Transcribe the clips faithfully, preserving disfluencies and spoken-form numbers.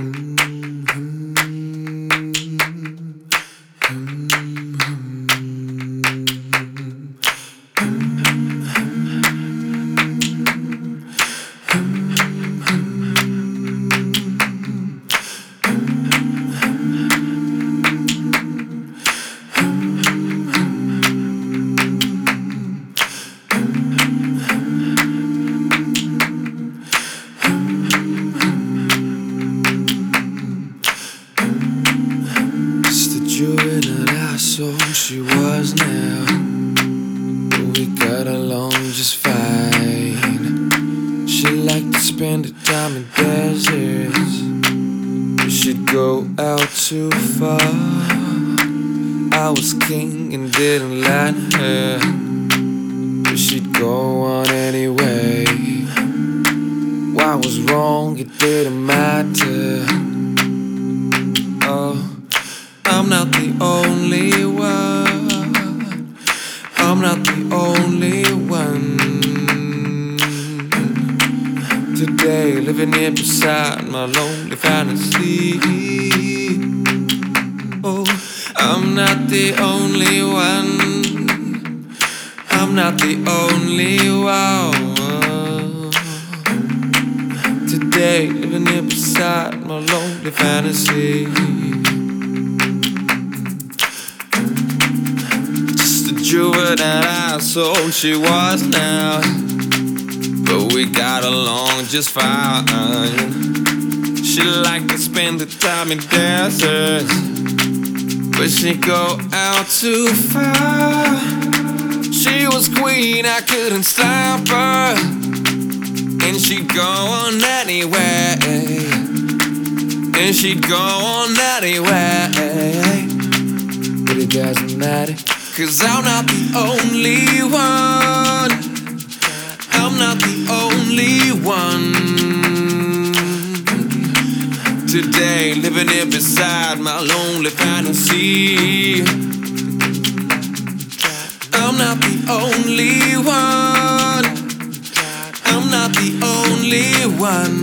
Juvenile asshole she was now, but we got along just fine. She liked to spend her time in deserts, but she'd go out too far. I was king and didn't let her, but she'd go on anyway. What was wrong, it didn't matter. Oh, I'm not the only one. I'm not the only one. Today, living here beside my lonely fantasy. Oh, I'm not the only one. I'm not the only one. Today, living here beside my lonely fantasy. Juvenile asshole she was now, but we got along just fine. She liked to spend the time in deserts, but she'd go out too far. She was queen, I couldn't stop her, and she'd go on anyway. And she'd go on anyway. But it doesn't matter, 'cause I'm not the only one. I'm not the only one. Today, living here beside my lonely fantasy. I'm not the only one. I'm not the only one.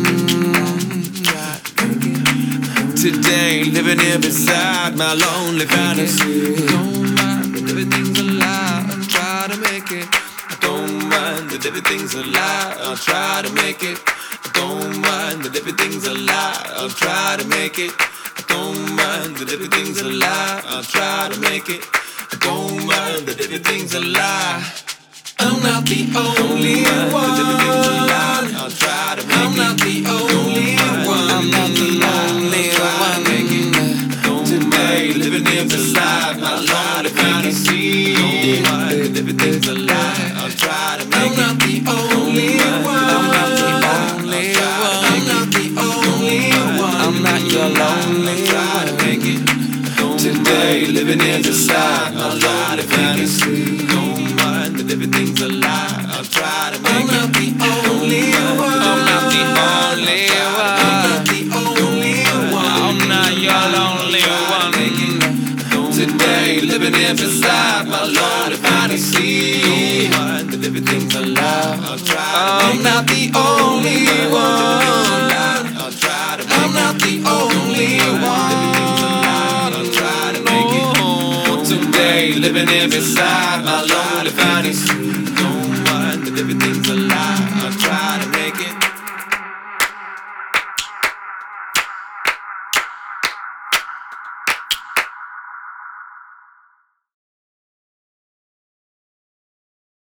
Today, living here beside my lonely fantasy. Everything's a lie, I'll try to make it. I don't mind that everything's a lie, I'll try to make it. I don't mind that everything's a lie, I'll try to make it. I don't mind that everything's a lie, I'll try to make it. I don't mind that everything's a lie. I'm not the only one. I'll try to make it. I'm not the only one. I'm not the only one. Today, living here beside my lonely fantasy. Don't mind that everything's a lie, I'll try to make it. I'm not the only one. I'm not the only one. I'm not the only one. I'm not your lonely one. Try to make it. Today, living here beside my lonely fantasy. Don't mind that everything's a lie, I'll try to make it. I'm not the only one. I'm not the only one. I'm not the only one. I'm not your lonely one. Today, living here beside my lonely fantasy. Don't mind that everything's a lie, I'll try to make it. I'm not the only one. I'll try to make it. I'm not the only one. I'll try to make it. Today, living here beside my lonely fantasy. Don't mind that everything's a lie, I'll try